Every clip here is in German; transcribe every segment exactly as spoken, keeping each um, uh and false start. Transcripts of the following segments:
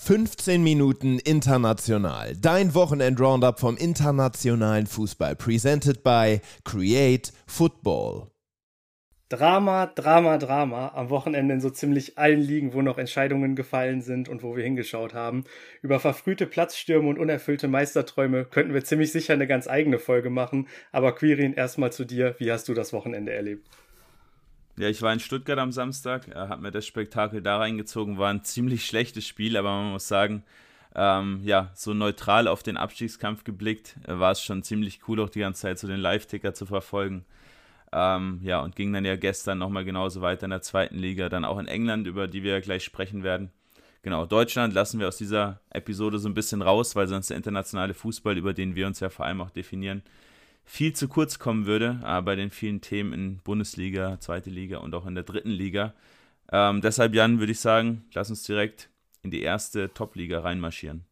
fünfzehn Minuten international. Dein Wochenend-Roundup vom internationalen Fußball. Presented by Create Football. Drama, Drama, Drama. Am Wochenende in so ziemlich allen Ligen, wo noch Entscheidungen gefallen sind und wo wir hingeschaut haben. Über verfrühte Platzstürme und unerfüllte Meisterträume könnten wir ziemlich sicher eine ganz eigene Folge machen. Aber Quirin, erstmal zu dir. Wie hast du das Wochenende erlebt? Ja, ich war in Stuttgart am Samstag, äh, habe mir das Spektakel da reingezogen, war ein ziemlich schlechtes Spiel, aber man muss sagen, ähm, ja, so neutral auf den Abstiegskampf geblickt, äh, war es schon ziemlich cool, auch die ganze Zeit so den Live-Ticker zu verfolgen. Ähm, ja, und ging dann ja gestern nochmal genauso weiter in der zweiten Liga, dann auch in England, über die wir ja gleich sprechen werden. Genau, Deutschland lassen wir aus dieser Episode so ein bisschen raus, weil sonst der internationale Fußball, über den wir uns ja vor allem auch definieren, viel zu kurz kommen würde, äh, bei den vielen Themen in Bundesliga, zweite Liga und auch in der dritten Liga. Ähm, deshalb, Jan, würde ich sagen, lass uns direkt in die erste Top-Liga reinmarschieren.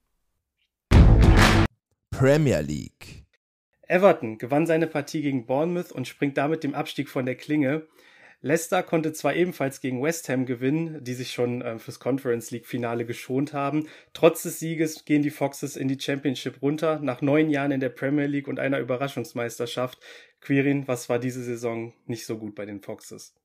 Premier League. Everton gewann seine Partie gegen Bournemouth und springt damit dem Abstieg von der Klinge. Leicester konnte zwar ebenfalls gegen West Ham gewinnen, die sich schon äh, fürs Conference League Finale geschont haben. Trotz des Sieges gehen die Foxes in die Championship runter, nach neun Jahren in der Premier League und einer Überraschungsmeisterschaft. Quirin, was war diese Saison nicht so gut bei den Foxes?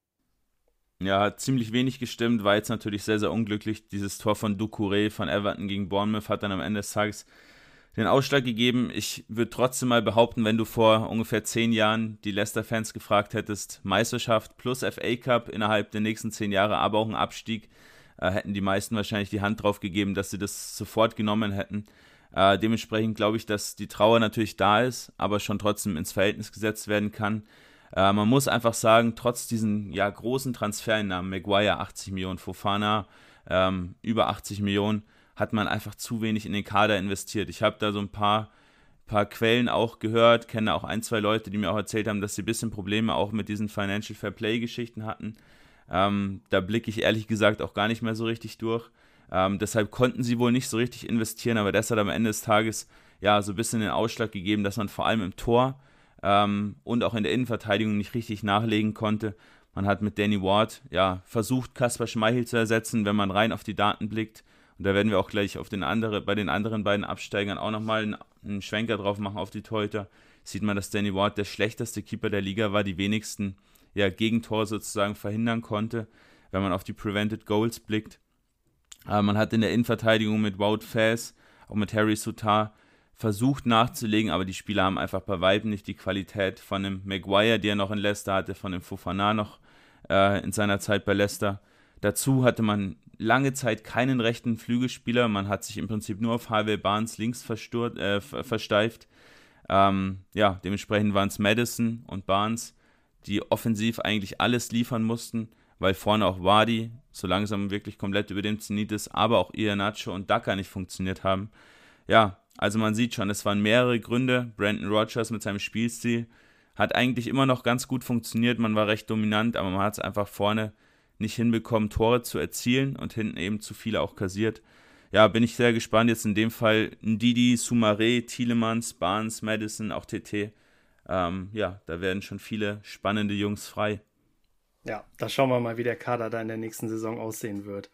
Ja, hat ziemlich wenig gestimmt, war jetzt natürlich sehr, sehr unglücklich. Dieses Tor von Doucouré von Everton gegen Bournemouth hat dann am Ende des Tages den Ausschlag gegeben. Ich würde trotzdem mal behaupten, wenn du vor ungefähr zehn Jahren die Leicester-Fans gefragt hättest, Meisterschaft plus F A Cup innerhalb der nächsten zehn Jahre, aber auch ein Abstieg, äh, hätten die meisten wahrscheinlich die Hand drauf gegeben, dass sie das sofort genommen hätten. Äh, dementsprechend glaube ich, dass die Trauer natürlich da ist, aber schon trotzdem ins Verhältnis gesetzt werden kann. Äh, man muss einfach sagen, trotz diesen ja, großen Transfereinnahmen, Maguire achtzig Millionen, Fofana ähm, über achtzig Millionen, hat man einfach zu wenig in den Kader investiert. Ich habe da so ein paar, paar Quellen auch gehört, kenne auch ein, zwei Leute, die mir auch erzählt haben, dass sie ein bisschen Probleme auch mit diesen Financial Fair Play Geschichten hatten. Ähm, da blicke ich ehrlich gesagt auch gar nicht mehr so richtig durch. Ähm, deshalb konnten sie wohl nicht so richtig investieren, aber das hat am Ende des Tages ja so ein bisschen den Ausschlag gegeben, dass man vor allem im Tor ähm, und auch in der Innenverteidigung nicht richtig nachlegen konnte. Man hat mit Danny Ward ja versucht, Kasper Schmeichel zu ersetzen, wenn man rein auf die Daten blickt. Und da werden wir auch gleich auf den andere, bei den anderen beiden Absteigern auch nochmal einen, einen Schwenker drauf machen auf die Torhüter. Sieht man, dass Danny Ward der schlechteste Keeper der Liga war, die wenigsten ja, Gegentore sozusagen verhindern konnte, wenn man auf die Prevented Goals blickt. Aber man hat in der Innenverteidigung mit Wout Faes, auch mit Harry Souttar versucht nachzulegen, aber die Spieler haben einfach bei weitem nicht die Qualität von dem Maguire, die er noch in Leicester hatte, von dem Fofana noch äh, in seiner Zeit bei Leicester. Dazu hatte man lange Zeit keinen rechten Flügelspieler. Man hat sich im Prinzip nur auf Harvey Barnes links versturt, äh, versteift. Ähm, ja, dementsprechend waren es Maddison und Barnes, die offensiv eigentlich alles liefern mussten, weil vorne auch Vardy so langsam wirklich komplett über dem Zenit ist, aber auch Iheanacho und Daka nicht funktioniert haben. Ja, also man sieht schon, es waren mehrere Gründe. Brendan Rodgers mit seinem Spielstil hat eigentlich immer noch ganz gut funktioniert. Man war recht dominant, aber man hat es einfach vorne nicht hinbekommen, Tore zu erzielen und hinten eben zu viele auch kassiert. Ja, bin ich sehr gespannt. Jetzt in dem Fall Ndidi, Soumaré, Tielemans, Barnes, Maddison, auch T T. Ähm, ja, da werden schon viele spannende Jungs frei. Ja, da schauen wir mal, wie der Kader da in der nächsten Saison aussehen wird.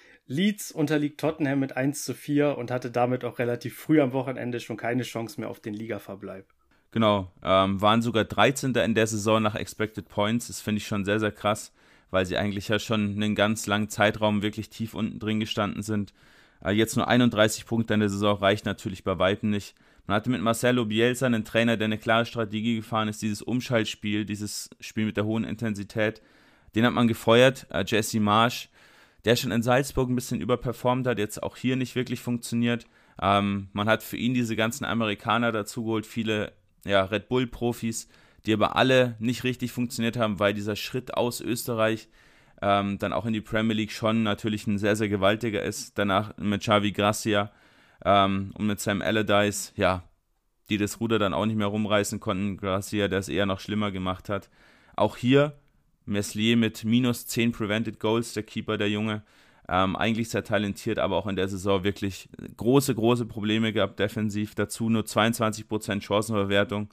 Leeds unterliegt Tottenham mit eins zu vier und hatte damit auch relativ früh am Wochenende schon keine Chance mehr auf den Ligaverbleib. Genau, ähm, waren sogar dreizehnter in der Saison nach Expected Points. Das finde ich schon sehr, sehr krass, weil sie eigentlich ja schon einen ganz langen Zeitraum wirklich tief unten drin gestanden sind. Äh, jetzt nur einunddreißig Punkte in der Saison reicht natürlich bei weitem nicht. Man hatte mit Marcelo Bielsa einen Trainer, der eine klare Strategie gefahren ist, dieses Umschaltspiel, dieses Spiel mit der hohen Intensität. Den hat man gefeuert, äh, Jesse Marsch, der schon in Salzburg ein bisschen überperformt hat, jetzt auch hier nicht wirklich funktioniert. Ähm, man hat für ihn diese ganzen Amerikaner dazugeholt, viele ja, Red Bull-Profis, die aber alle nicht richtig funktioniert haben, weil dieser Schritt aus Österreich ähm, dann auch in die Premier League schon natürlich ein sehr, sehr gewaltiger ist. Danach mit Xavi Gracia ähm, und mit Sam Allardyce, ja, die das Ruder dann auch nicht mehr rumreißen konnten. Gracia, der es eher noch schlimmer gemacht hat. Auch hier Meslier mit minus zehn Prevented Goals, der Keeper, der Junge. Ähm, eigentlich sehr talentiert, aber auch in der Saison wirklich große, große Probleme gehabt, defensiv. Dazu nur zweiundzwanzig Prozent Chancenverwertung.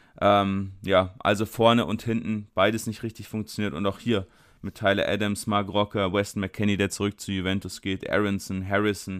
Ähm, ja, also vorne und hinten beides nicht richtig funktioniert. Und auch hier mit Tyler Adams, Mark Rocker, Weston McKennie, der zurück zu Juventus geht, Aronson, Harrison,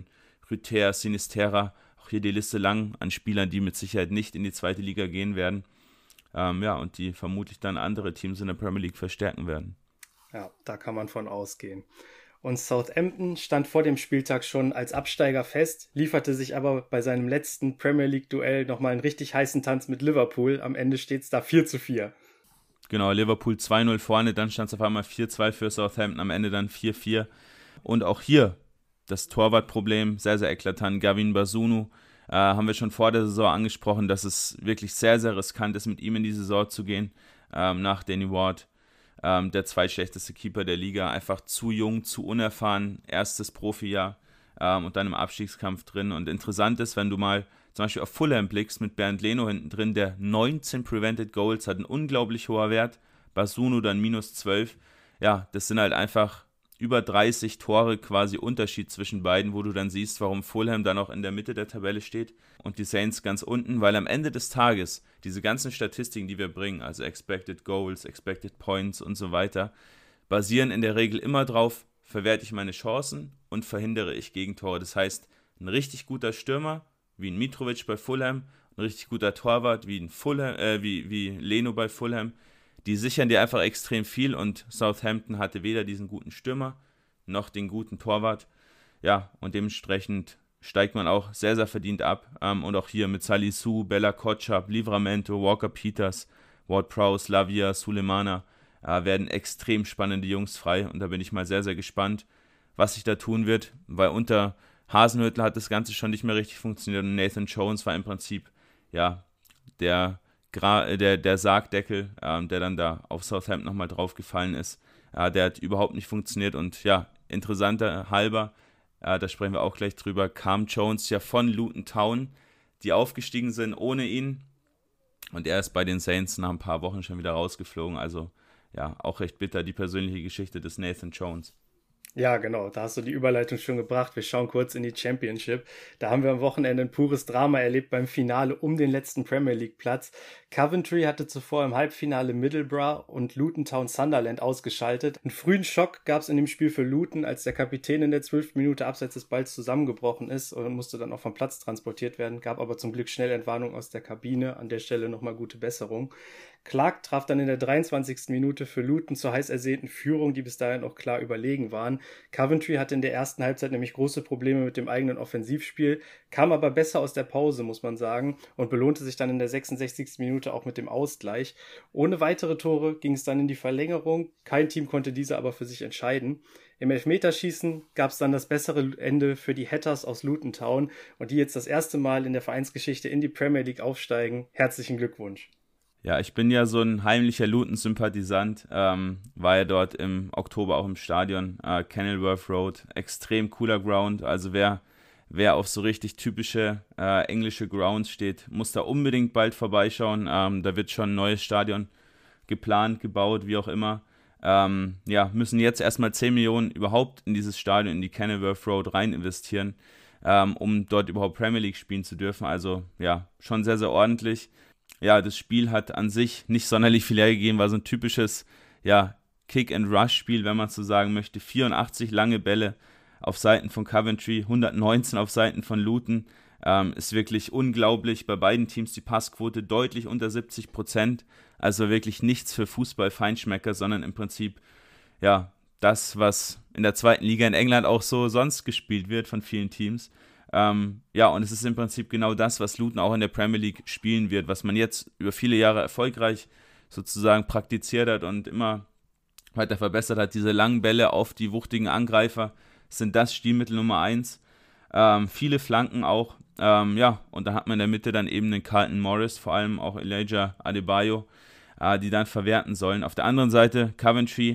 Rüther, Sinisterra, auch hier die Liste lang an Spielern, die mit Sicherheit nicht in die zweite Liga gehen werden. Ähm, ja, und die vermutlich dann andere Teams in der Premier League verstärken werden. Ja, da kann man von ausgehen. Und Southampton stand vor dem Spieltag schon als Absteiger fest, lieferte sich aber bei seinem letzten Premier League-Duell nochmal einen richtig heißen Tanz mit Liverpool. Am Ende steht es da vier zu vier. Genau, Liverpool zwei null vorne, dann stand es auf einmal vier zwei für Southampton, am Ende dann vier vier. Und auch hier das Torwartproblem, sehr, sehr eklatant. Gavin Bazunu, äh, haben wir schon vor der Saison angesprochen, dass es wirklich sehr, sehr riskant ist, mit ihm in die Saison zu gehen, ähm, nach Danny Ward. Ähm, der zweitschlechteste Keeper der Liga, einfach zu jung, zu unerfahren, erstes Profijahr ähm, und dann im Abstiegskampf drin. Und interessant ist, wenn du mal zum Beispiel auf Fulham blickst mit Bernd Leno hinten drin, der neunzehn Prevented Goals hat, ein unglaublich hoher Wert, Bazunu dann minus zwölf. Ja, das sind halt einfach über dreißig Tore quasi Unterschied zwischen beiden, wo du dann siehst, warum Fulham dann auch in der Mitte der Tabelle steht und die Saints ganz unten, weil am Ende des Tages diese ganzen Statistiken, die wir bringen, also Expected Goals, Expected Points und so weiter, basieren in der Regel immer drauf, verwerte ich meine Chancen und verhindere ich Gegentore. Das heißt, ein richtig guter Stürmer, wie ein Mitrovic bei Fulham, ein richtig guter Torwart, wie ein Fulham, äh, wie, wie Leno bei Fulham, die sichern dir einfach extrem viel und Southampton hatte weder diesen guten Stürmer noch den guten Torwart. Ja, und dementsprechend steigt man auch sehr, sehr verdient ab. Ähm, und auch hier mit Salisu, Bella Kotschap, Livramento, Walker Peters, Ward-Prowse, Lavia, Sulemana äh, werden extrem spannende Jungs frei. Und da bin ich mal sehr, sehr gespannt, was sich da tun wird, weil unter Hasenhüttl hat das Ganze schon nicht mehr richtig funktioniert und Nathan Jones war im Prinzip ja der Der, der Sargdeckel, ähm, der dann da auf Southampton nochmal draufgefallen ist, äh, der hat überhaupt nicht funktioniert. Und ja, interessanter halber, äh, da sprechen wir auch gleich drüber, kam Jones ja von Luton Town, die aufgestiegen sind ohne ihn. Und er ist bei den Saints nach ein paar Wochen schon wieder rausgeflogen. Also ja, auch recht bitter, die persönliche Geschichte des Nathan Jones. Ja, genau, da hast du die Überleitung schon gebracht. Wir schauen kurz in die Championship. Da haben wir am Wochenende ein pures Drama erlebt beim Finale um den letzten Premier League Platz. Coventry hatte zuvor im Halbfinale Middlesbrough und Luton Town Sunderland ausgeschaltet. Einen frühen Schock gab es in dem Spiel für Luton, als der Kapitän in der zwölften Minute abseits des Balls zusammengebrochen ist und musste dann auch vom Platz transportiert werden, gab aber zum Glück schnell Entwarnung aus der Kabine. An der Stelle nochmal gute Besserung. Clark traf dann in der dreiundzwanzigsten Minute für Luton zur heiß ersehnten Führung, die bis dahin auch klar überlegen waren. Coventry hatte in der ersten Halbzeit nämlich große Probleme mit dem eigenen Offensivspiel, kam aber besser aus der Pause, muss man sagen, und belohnte sich dann in der sechsundsechzigsten Minute auch mit dem Ausgleich. Ohne weitere Tore ging es dann in die Verlängerung, kein Team konnte diese aber für sich entscheiden. Im Elfmeterschießen gab es dann das bessere Ende für die Hatters aus Luton Town und die jetzt das erste Mal in der Vereinsgeschichte in die Premier League aufsteigen. Herzlichen Glückwunsch. Ja, ich bin ja so ein heimlicher Luton-Sympathisant, ähm, war ja dort im Oktober auch im Stadion, äh, Kenilworth Road, extrem cooler Ground, also wer, wer auf so richtig typische äh, englische Grounds steht, muss da unbedingt bald vorbeischauen, ähm, da wird schon ein neues Stadion geplant, gebaut, wie auch immer. Ähm, ja, müssen jetzt erstmal zehn Millionen überhaupt in dieses Stadion, in die Kenilworth Road rein investieren, ähm, um dort überhaupt Premier League spielen zu dürfen, also ja, schon sehr, sehr ordentlich. Ja, das Spiel hat an sich nicht sonderlich viel hergegeben, war so ein typisches ja, Kick-and-Rush-Spiel, wenn man so sagen möchte. vierundachtzig lange Bälle auf Seiten von Coventry, hundertneunzehn auf Seiten von Luton. Ähm, ist wirklich unglaublich. Bei beiden Teams die Passquote deutlich unter siebzig Prozent. Also wirklich nichts für Fußball-Feinschmecker, sondern im Prinzip ja das, was in der zweiten Liga in England auch so sonst gespielt wird von vielen Teams. Ähm, ja, und es ist im Prinzip genau das, was Luton auch in der Premier League spielen wird, was man jetzt über viele Jahre erfolgreich sozusagen praktiziert hat und immer weiter verbessert hat. Diese langen Bälle auf die wuchtigen Angreifer sind das Stilmittel Nummer eins. Ähm, viele Flanken auch. Ähm, ja, und da hat man in der Mitte dann eben den Carlton Morris, vor allem auch Elijah Adebayo, äh, die dann verwerten sollen. Auf der anderen Seite Coventry,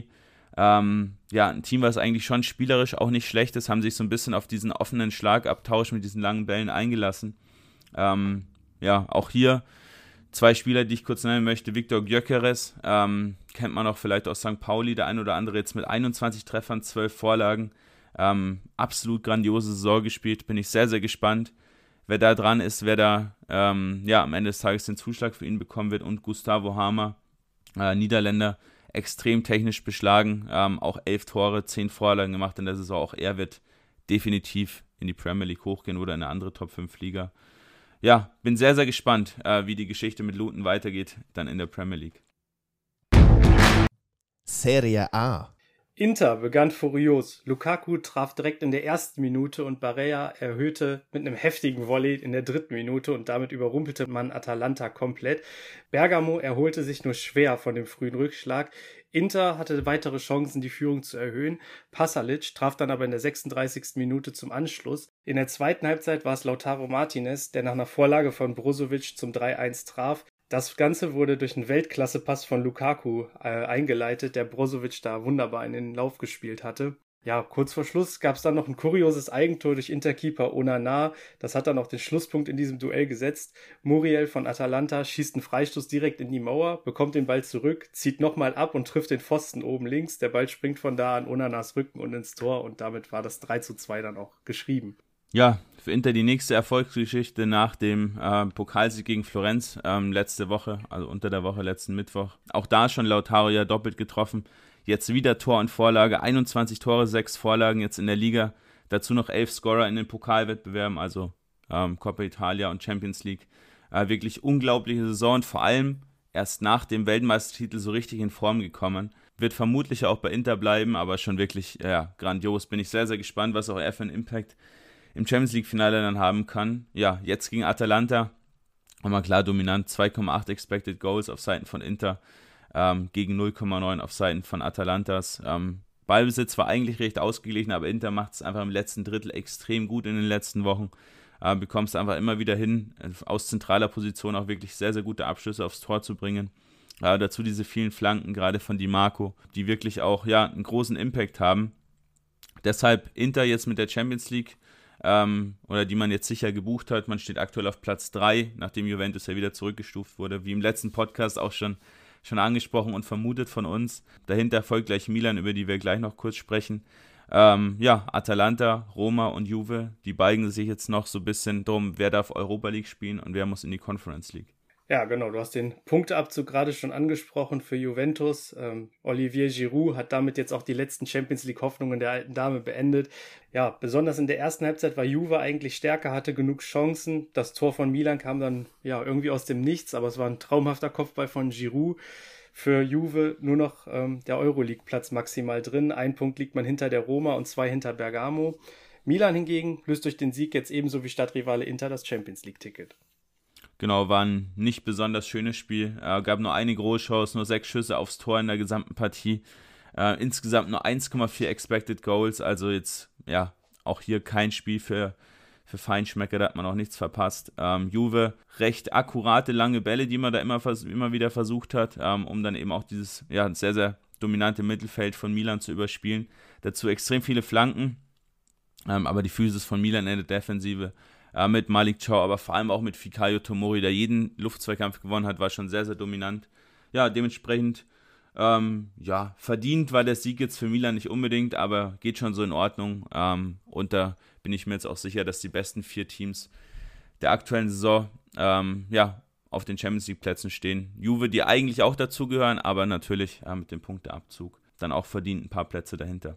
Ähm, ja, ein Team, was eigentlich schon spielerisch auch nicht schlecht ist, haben sich so ein bisschen auf diesen offenen Schlagabtausch mit diesen langen Bällen eingelassen. Ähm, ja, auch hier zwei Spieler, die ich kurz nennen möchte. Viktor Gyökeres, ähm, kennt man auch vielleicht aus Sankt Pauli, der ein oder andere jetzt mit einundzwanzig Treffern, zwölf Vorlagen. Ähm, absolut grandiose Saison gespielt, bin ich sehr, sehr gespannt, wer da dran ist, wer da ähm, ja, am Ende des Tages den Zuschlag für ihn bekommen wird. Und Gustavo Hamer, äh, Niederländer, extrem technisch beschlagen, ähm, auch elf Tore, zehn Vorlagen gemacht in der Saison, auch er wird definitiv in die Premier League hochgehen oder in eine andere Top fünf Liga. Ja, bin sehr, sehr gespannt, äh, wie die Geschichte mit Luton weitergeht, dann in der Premier League. Serie A. Inter begann furios. Lukaku traf direkt in der ersten Minute und Barella erhöhte mit einem heftigen Volley in der dritten Minute und damit überrumpelte man Atalanta komplett. Bergamo erholte sich nur schwer von dem frühen Rückschlag. Inter hatte weitere Chancen, die Führung zu erhöhen. Pasalic traf dann aber in der sechsunddreißigsten Minute zum Anschluss. In der zweiten Halbzeit war es Lautaro Martinez, der nach einer Vorlage von Brozovic zum drei eins traf. Das Ganze wurde durch einen Weltklasse-Pass von Lukaku äh, eingeleitet, der Brozovic da wunderbar in den Lauf gespielt hatte. Ja, kurz vor Schluss gab es dann noch ein kurioses Eigentor durch Interkeeper Onana. Das hat dann auch den Schlusspunkt in diesem Duell gesetzt. Muriel von Atalanta schießt einen Freistoß direkt in die Mauer, bekommt den Ball zurück, zieht nochmal ab und trifft den Pfosten oben links. Der Ball springt von da an Onanas Rücken und ins Tor und damit war das drei zu zwei dann auch geschrieben. Ja, für Inter die nächste Erfolgsgeschichte nach dem äh, Pokalsieg gegen Florenz ähm, letzte Woche, also unter der Woche, letzten Mittwoch. Auch da schon Lautaro ja doppelt getroffen. Jetzt wieder Tor und Vorlage, einundzwanzig Tore, sechs Vorlagen jetzt in der Liga. Dazu noch elf Scorer in den Pokalwettbewerben, also ähm, Coppa Italia und Champions League. Äh, wirklich unglaubliche Saison und vor allem erst nach dem Weltmeistertitel so richtig in Form gekommen. Wird vermutlich auch bei Inter bleiben, aber schon wirklich ja, grandios. Bin ich sehr, sehr gespannt, was auch er für einen Impact im Champions League-Finale dann haben kann. Ja, jetzt gegen Atalanta, aber klar dominant, zwei Komma acht Expected Goals auf Seiten von Inter, ähm, gegen null Komma neun auf Seiten von Atalantas. Ähm, Ballbesitz war eigentlich recht ausgeglichen, aber Inter macht es einfach im letzten Drittel extrem gut in den letzten Wochen. Äh, bekommst einfach immer wieder hin, aus zentraler Position auch wirklich sehr, sehr gute Abschlüsse aufs Tor zu bringen. Äh, dazu diese vielen Flanken, gerade von Di Marco, die wirklich auch ja, einen großen Impact haben. Deshalb Inter jetzt mit der Champions League, Ähm, oder die man jetzt sicher gebucht hat. Man steht aktuell auf Platz drei, nachdem Juventus ja wieder zurückgestuft wurde, wie im letzten Podcast auch schon, schon angesprochen und vermutet von uns. Dahinter folgt gleich Milan, über die wir gleich noch kurz sprechen. Ähm, ja, Atalanta, Roma und Juve, die balgen sich jetzt noch so ein bisschen drum, wer darf Europa League spielen und wer muss in die Conference League. Ja, genau, du hast den Punkteabzug gerade schon angesprochen für Juventus. Ähm, Olivier Giroud hat damit jetzt auch die letzten Champions League Hoffnungen der alten Dame beendet. Ja, besonders in der ersten Halbzeit war Juve eigentlich stärker, hatte genug Chancen. Das Tor von Milan kam dann ja irgendwie aus dem Nichts, aber es war ein traumhafter Kopfball von Giroud. Für Juve nur noch ähm, der Euroleague-Platz maximal drin. Ein Punkt liegt man hinter der Roma und zwei hinter Bergamo. Milan hingegen löst durch den Sieg jetzt ebenso wie Stadtrivale Inter das Champions League-Ticket. Genau, war ein nicht besonders schönes Spiel. Äh, gab nur eine Großchance, nur sechs Schüsse aufs Tor in der gesamten Partie. Äh, insgesamt nur eins Komma vier Expected Goals, also jetzt, ja, auch hier kein Spiel für, für Feinschmecker, da hat man auch nichts verpasst. Ähm, Juve, recht akkurate, lange Bälle, die man da immer, immer wieder versucht hat, ähm, um dann eben auch dieses, ja, sehr, sehr dominante Mittelfeld von Milan zu überspielen. Dazu extrem viele Flanken, ähm, aber die Physis von Milan in der Defensive, mit Malik Thiaw, aber vor allem auch mit Fikayo Tomori, der jeden Luftzweikampf gewonnen hat, war schon sehr, sehr dominant. Ja, dementsprechend, ähm, ja, verdient war der Sieg jetzt für Milan nicht unbedingt, aber geht schon so in Ordnung. Ähm, und da bin ich mir jetzt auch sicher, dass die besten vier Teams der aktuellen Saison, ähm, ja, auf den Champions League Plätzen stehen. Juve, die eigentlich auch dazugehören, aber natürlich äh, mit dem Punkteabzug dann auch verdient ein paar Plätze dahinter.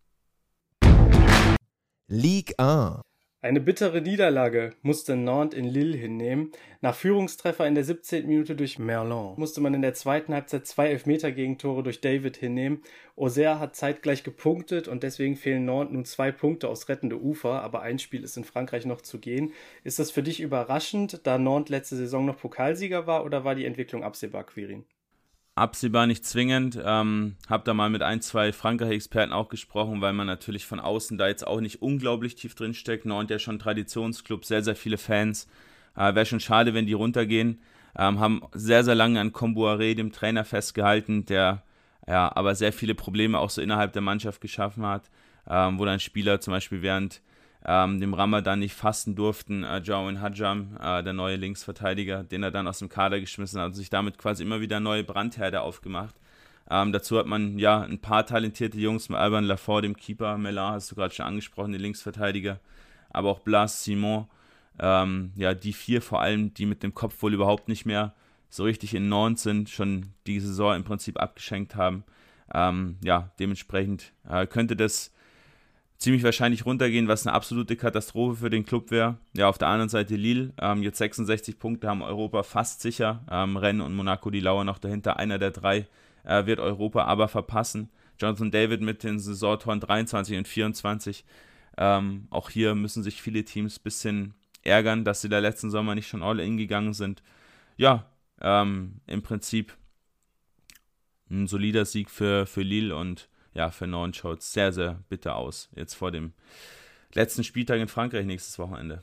Ligue eins. Eine bittere Niederlage musste Nantes in Lille hinnehmen. Nach Führungstreffer in der siebzehnten Minute durch Merlin musste man in der zweiten Halbzeit zwei Elfmeter-Gegentore durch David hinnehmen. Auxerre hat zeitgleich gepunktet und deswegen fehlen Nantes nun zwei Punkte aufs rettende Ufer, aber ein Spiel ist in Frankreich noch zu gehen. Ist das für dich überraschend, da Nantes letzte Saison noch Pokalsieger war, oder war die Entwicklung absehbar, Quirin? Absehbar nicht zwingend. Ähm, hab da mal mit ein, zwei Frankreich-Experten auch gesprochen, weil man natürlich von außen da jetzt auch nicht unglaublich tief drin steckt. Nantes ja schon Traditionsclub, sehr, sehr viele Fans. Äh, Wäre schon schade, wenn die runtergehen. Ähm, haben sehr, sehr lange an Comboiré, dem Trainer, festgehalten, der ja aber sehr viele Probleme auch so innerhalb der Mannschaft geschaffen hat, ähm, wo dann Spieler zum Beispiel während ähm, dem Ramadan nicht fasten durften. Äh, Jaouin Hadjam, äh, der neue Linksverteidiger, den er dann aus dem Kader geschmissen hat und sich damit quasi immer wieder neue Brandherde aufgemacht. Ähm, dazu hat man ja ein paar talentierte Jungs, mit Alban Lafort, dem Keeper, Mellin, hast du gerade schon angesprochen, den Linksverteidiger, aber auch Blas, Simon, ähm, ja, die vier vor allem, die mit dem Kopf wohl überhaupt nicht mehr so richtig in Nantes sind, schon die Saison im Prinzip abgeschenkt haben. Ähm, ja, dementsprechend äh, könnte das ziemlich wahrscheinlich runtergehen, was eine absolute Katastrophe für den Club wäre. Ja, auf der anderen Seite Lille, ähm, jetzt sechsundsechzig Punkte, haben Europa fast sicher. Ähm, Rennes und Monaco, die lauern noch dahinter. Einer der drei äh, wird Europa aber verpassen. Jonathan David mit den Saisontoren dreiundzwanzig und vierundzwanzig. Ähm, auch hier müssen sich viele Teams ein bisschen ärgern, dass sie da letzten Sommer nicht schon all in gegangen sind. Ja, ähm, im Prinzip ein solider Sieg für, für Lille und ja, für Nantes schaut es sehr, sehr bitter aus. Jetzt vor dem letzten Spieltag in Frankreich nächstes Wochenende.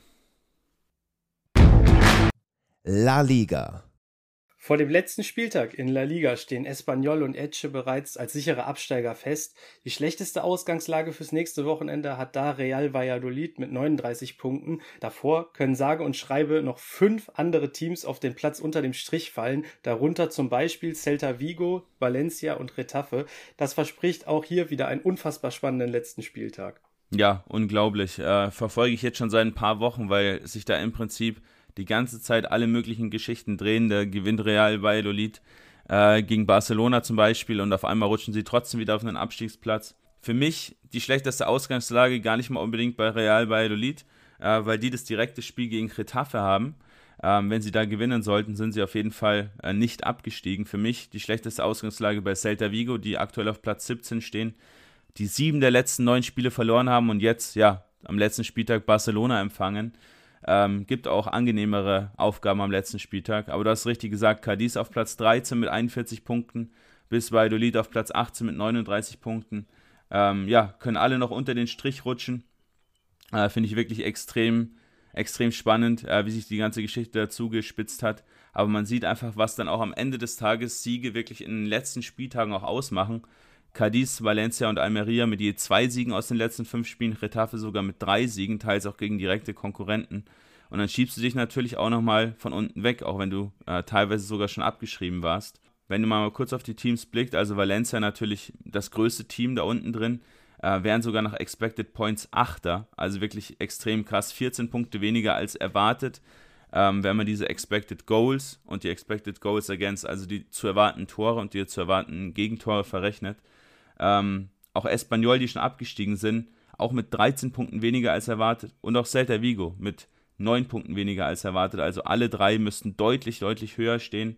La Liga. Vor dem letzten Spieltag in La Liga stehen Espanyol und Elche bereits als sichere Absteiger fest. Die schlechteste Ausgangslage fürs nächste Wochenende hat da Real Valladolid mit neununddreißig Punkten. Davor können sage und schreibe noch fünf andere Teams auf den Platz unter dem Strich fallen, darunter zum Beispiel Celta Vigo, Valencia und Getafe. Das verspricht auch hier wieder einen unfassbar spannenden letzten Spieltag. Ja, unglaublich. Äh, verfolge ich jetzt schon seit ein paar Wochen, weil sich da im Prinzip die ganze Zeit alle möglichen Geschichten drehen. Da gewinnt Real Valladolid äh, gegen Barcelona zum Beispiel und auf einmal rutschen sie trotzdem wieder auf einen Abstiegsplatz. Für mich die schlechteste Ausgangslage gar nicht mal unbedingt bei Real Valladolid, äh, weil die das direkte Spiel gegen Getafe haben. Ähm, wenn sie da gewinnen sollten, sind sie auf jeden Fall äh, nicht abgestiegen. Für mich die schlechteste Ausgangslage bei Celta Vigo, die aktuell auf Platz siebzehn stehen, die sieben der letzten neun Spiele verloren haben und jetzt, ja, am letzten Spieltag Barcelona empfangen. Ähm, gibt auch angenehmere Aufgaben am letzten Spieltag. Aber du hast richtig gesagt, Cadiz auf Platz dreizehn mit einundvierzig Punkten, bis Valladolid auf Platz achtzehn mit neununddreißig Punkten. Ähm, ja, können alle noch unter den Strich rutschen. Äh, Finde ich wirklich extrem, extrem spannend, äh, wie sich die ganze Geschichte dazu gespitzt hat. Aber man sieht einfach, was dann auch am Ende des Tages Siege wirklich in den letzten Spieltagen auch ausmachen. Cadiz, Valencia und Almeria mit je zwei Siegen aus den letzten fünf Spielen, Getafe sogar mit drei Siegen, teils auch gegen direkte Konkurrenten. Und dann schiebst du dich natürlich auch nochmal von unten weg, auch wenn du äh, teilweise sogar schon abgeschrieben warst. Wenn du mal kurz auf die Teams blickst, also Valencia natürlich das größte Team da unten drin, äh, wären sogar nach Expected Points Achter, also wirklich extrem krass, vierzehn Punkte weniger als erwartet. Ähm, wenn man diese Expected Goals und die Expected Goals Against, also die zu erwartenden Tore und die zu erwartenden Gegentore verrechnet, Ähm, auch Espanyol, die schon abgestiegen sind, auch mit dreizehn Punkten weniger als erwartet und auch Celta Vigo mit neun Punkten weniger als erwartet, also alle drei müssten deutlich, deutlich höher stehen.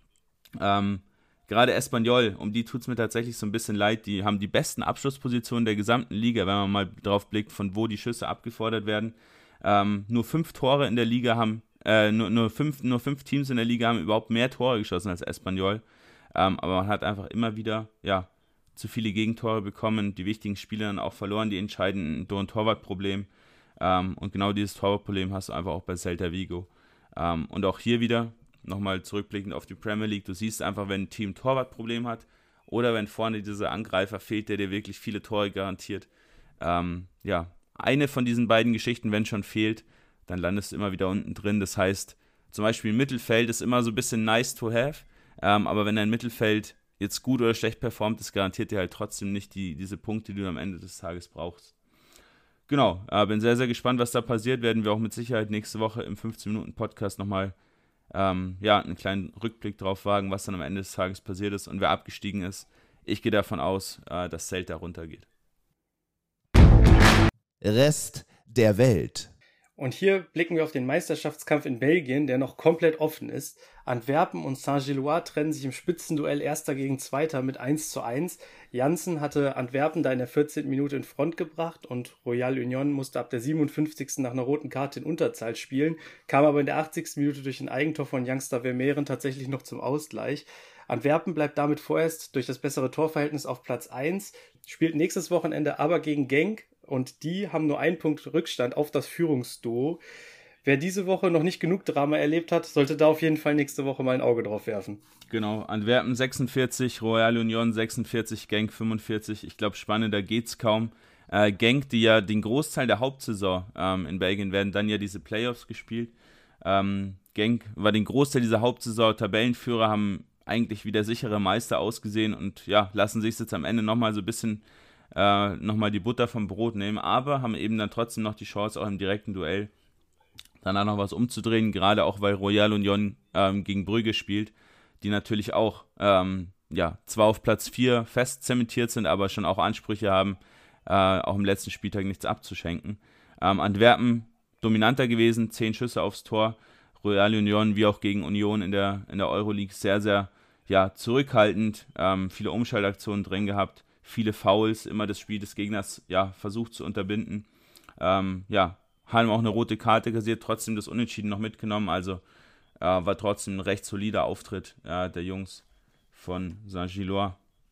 Ähm, gerade Espanyol, um die tut es mir tatsächlich so ein bisschen leid, die haben die besten Abschlusspositionen der gesamten Liga, wenn man mal drauf blickt, von wo die Schüsse abgefordert werden. Ähm, nur fünf Tore in der Liga haben, äh, nur, nur, fünf, nur fünf Teams in der Liga haben überhaupt mehr Tore geschossen als Espanyol, ähm, aber man hat einfach immer wieder, ja, zu viele Gegentore bekommen, die wichtigen Spiele dann auch verloren, die entscheidenden durch ein Torwartproblem. Ähm, und genau dieses Torwartproblem hast du einfach auch bei Celta Vigo. Ähm, und auch hier wieder, nochmal zurückblickend auf die Premier League, du siehst einfach, wenn ein Team ein Torwartproblem hat oder wenn vorne dieser Angreifer fehlt, der dir wirklich viele Tore garantiert. Ähm, ja, eine von diesen beiden Geschichten, wenn schon fehlt, dann landest du immer wieder unten drin. Das heißt, zum Beispiel Mittelfeld ist immer so ein bisschen nice to have, ähm, aber wenn dein Mittelfeld jetzt gut oder schlecht performt, das garantiert dir halt trotzdem nicht die, diese Punkte, die du am Ende des Tages brauchst. Genau, äh, bin sehr, sehr gespannt, was da passiert. Werden wir auch mit Sicherheit nächste Woche im fünfzehn-Minuten-Podcast nochmal ähm, ja, einen kleinen Rückblick drauf wagen, was dann am Ende des Tages passiert ist und wer abgestiegen ist. Ich gehe davon aus, äh, dass Celta runtergeht. Rest der Welt. Und hier blicken wir auf den Meisterschaftskampf in Belgien, der noch komplett offen ist. Antwerpen und Saint-Gilloise trennen sich im Spitzenduell Erster gegen Zweiter mit eins zu eins. Janssen hatte Antwerpen da in der vierzehnten Minute in Front gebracht und Royal Union musste ab der siebenundfünfzigsten nach einer roten Karte in Unterzahl spielen, kam aber in der achtzigsten Minute durch ein Eigentor von Youngster Vermeeren tatsächlich noch zum Ausgleich. Antwerpen bleibt damit vorerst durch das bessere Torverhältnis auf Platz eins, spielt nächstes Wochenende aber gegen Genk und die haben nur einen Punkt Rückstand auf das Führungsduo. Wer diese Woche noch nicht genug Drama erlebt hat, sollte da auf jeden Fall nächste Woche mal ein Auge drauf werfen. Genau, Antwerpen sechsundvierzig, Royal Union sechsundvierzig, Genk fünfundvierzig. Ich glaube, spannender geht's kaum. Äh, Genk, die ja den Großteil der Hauptsaison ähm, in Belgien werden dann ja diese Playoffs gespielt. Ähm, Genk war den Großteil dieser Hauptsaison Tabellenführer, haben eigentlich wie der sichere Meister ausgesehen und ja, lassen sich jetzt am Ende nochmal so ein bisschen äh, nochmal die Butter vom Brot nehmen, aber haben eben dann trotzdem noch die Chance, auch im direkten Duell danach noch was umzudrehen, gerade auch, weil Royal Union ähm, gegen Brügge spielt, die natürlich auch ähm, ja, zwar auf Platz vier fest zementiert sind, aber schon auch Ansprüche haben, äh, auch im letzten Spieltag nichts abzuschenken. Ähm, Antwerpen dominanter gewesen, zehn Schüsse aufs Tor. Royal Union wie auch gegen Union in der, in der Euroleague sehr, sehr ja, zurückhaltend, ähm, viele Umschaltaktionen drin gehabt, viele Fouls, immer das Spiel des Gegners ja, versucht zu unterbinden. Ähm, ja, haben auch eine rote Karte kassiert, trotzdem das Unentschieden noch mitgenommen, also äh, war trotzdem ein recht solider Auftritt ja, der Jungs von Saint-Gilloise.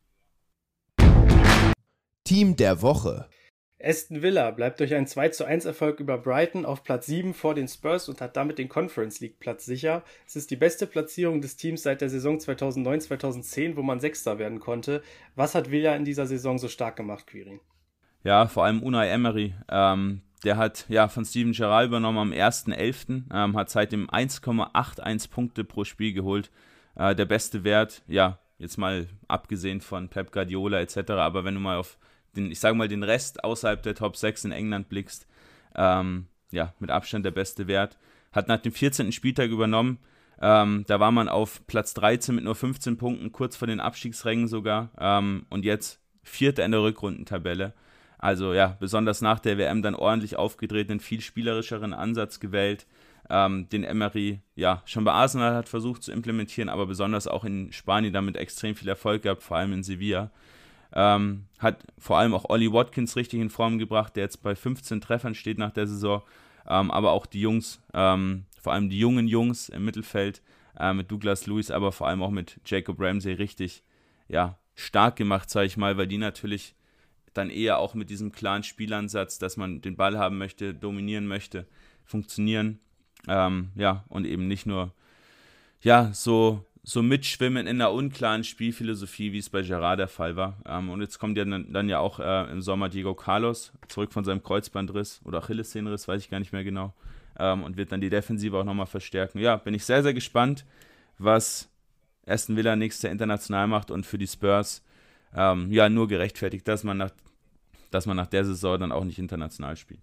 Team der Woche. Aston Villa bleibt durch einen zwei zu eins Erfolg über Brighton auf Platz sieben vor den Spurs und hat damit den Conference League Platz sicher. Es ist die beste Platzierung des Teams seit der Saison zweitausendneun zweitausendzehn, wo man Sechster werden konnte. Was hat Villa in dieser Saison so stark gemacht, Quirin? Ja, vor allem Unai Emery. Ähm, der hat ja von Steven Gerrard übernommen am ersten elften Ähm, hat seitdem eins Komma einundachtzig Punkte pro Spiel geholt. Äh, der beste Wert, ja, jetzt mal abgesehen von Pep Guardiola et cetera, aber wenn du mal auf den, ich sage mal, den Rest außerhalb der Top sechs in England blickst, ähm, ja, mit Abstand der beste Wert. Hat nach dem vierzehnten Spieltag übernommen, ähm, da war man auf Platz dreizehn mit nur fünfzehn Punkten, kurz vor den Abstiegsrängen sogar, ähm, und jetzt Vierter in der Rückrundentabelle. Also ja, besonders nach der W M dann ordentlich aufgedreht, einen viel spielerischeren Ansatz gewählt, ähm, den Emery ja schon bei Arsenal hat versucht zu implementieren, aber besonders auch in Spanien damit extrem viel Erfolg gehabt, vor allem in Sevilla. Ähm, hat vor allem auch Ollie Watkins richtig in Form gebracht, der jetzt bei fünfzehn Treffern steht nach der Saison, ähm, aber auch die Jungs, ähm, vor allem die jungen Jungs im Mittelfeld, äh, mit Douglas Luiz, aber vor allem auch mit Jacob Ramsey richtig ja, stark gemacht, sage ich mal, weil die natürlich dann eher auch mit diesem klaren Spielansatz, dass man den Ball haben möchte, dominieren möchte, funktionieren, ähm, ja, und eben nicht nur ja, so so mitschwimmen in einer unklaren Spielphilosophie, wie es bei Gerrard der Fall war. Ähm, und jetzt kommt ja dann, dann ja auch äh, im Sommer Diego Carlos zurück von seinem Kreuzbandriss oder Achillessehnenriss, weiß ich gar nicht mehr genau, ähm, und wird dann die Defensive auch nochmal verstärken. Ja, bin ich sehr, sehr gespannt, was Aston Villa nächstes Jahr international macht und für die Spurs ähm, ja nur gerechtfertigt, dass man, nach, dass man nach der Saison dann auch nicht international spielt.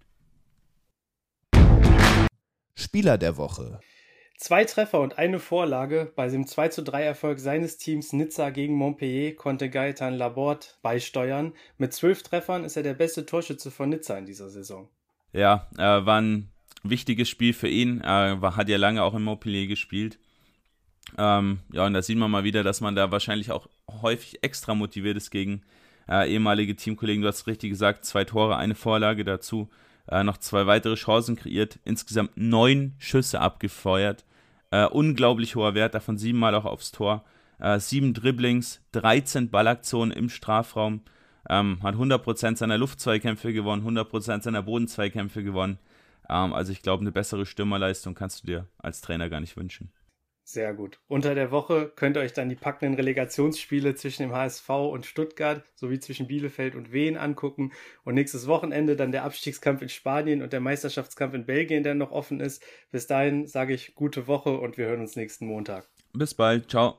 Spieler der Woche. Zwei Treffer und eine Vorlage bei dem zwei zu drei Erfolg seines Teams Nizza gegen Montpellier konnte Gaëtan Laborde beisteuern. Mit zwölf Treffern ist er der beste Torschütze von Nizza in dieser Saison. Ja, äh, war ein wichtiges Spiel für ihn. Er war, hat ja lange auch in Montpellier gespielt. Ähm, ja, und da sieht man mal wieder, dass man da wahrscheinlich auch häufig extra motiviert ist gegen äh, ehemalige Teamkollegen. Du hast richtig gesagt, zwei Tore, eine Vorlage dazu. Äh, noch zwei weitere Chancen kreiert. Insgesamt neun Schüsse abgefeuert. Uh, unglaublich hoher Wert, davon siebenmal auch aufs Tor, uh, sieben Dribblings, dreizehn Ballaktionen im Strafraum, um, hat hundert Prozent seiner Luftzweikämpfe gewonnen, hundert Prozent seiner Bodenzweikämpfe gewonnen, um, also ich glaube, eine bessere Stürmerleistung kannst du dir als Trainer gar nicht wünschen. Sehr gut. Unter der Woche könnt ihr euch dann die packenden Relegationsspiele zwischen dem H S V und Stuttgart sowie zwischen Bielefeld und Wien angucken und nächstes Wochenende dann der Abstiegskampf in Spanien und der Meisterschaftskampf in Belgien, der noch offen ist. Bis dahin sage ich gute Woche und wir hören uns nächsten Montag. Bis bald, ciao.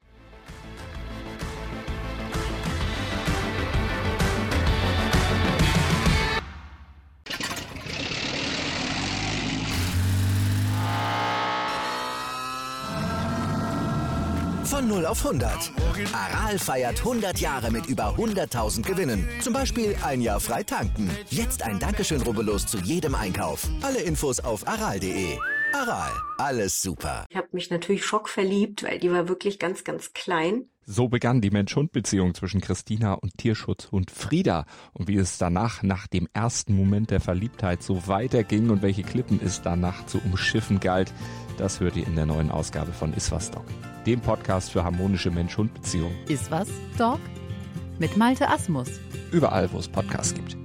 Von null auf hundert. Aral feiert hundert Jahre mit über hunderttausend Gewinnen. Zum Beispiel ein Jahr frei tanken. Jetzt ein Dankeschön, rubbellos zu jedem Einkauf. Alle Infos auf aral punkt de. Aral, alles super. Ich habe mich natürlich schockverliebt, weil die war wirklich ganz, ganz klein. So begann die Mensch-Hund-Beziehung zwischen Christina und Tierschutzhund Frieda. Und wie es danach, nach dem ersten Moment der Verliebtheit, so weiterging und welche Klippen es danach zu umschiffen galt, das hört ihr in der neuen Ausgabe von Iswas Dog, dem Podcast für harmonische Mensch-Hund-Beziehungen. Iswas Dog mit Malte Asmus. Überall, wo es Podcasts gibt.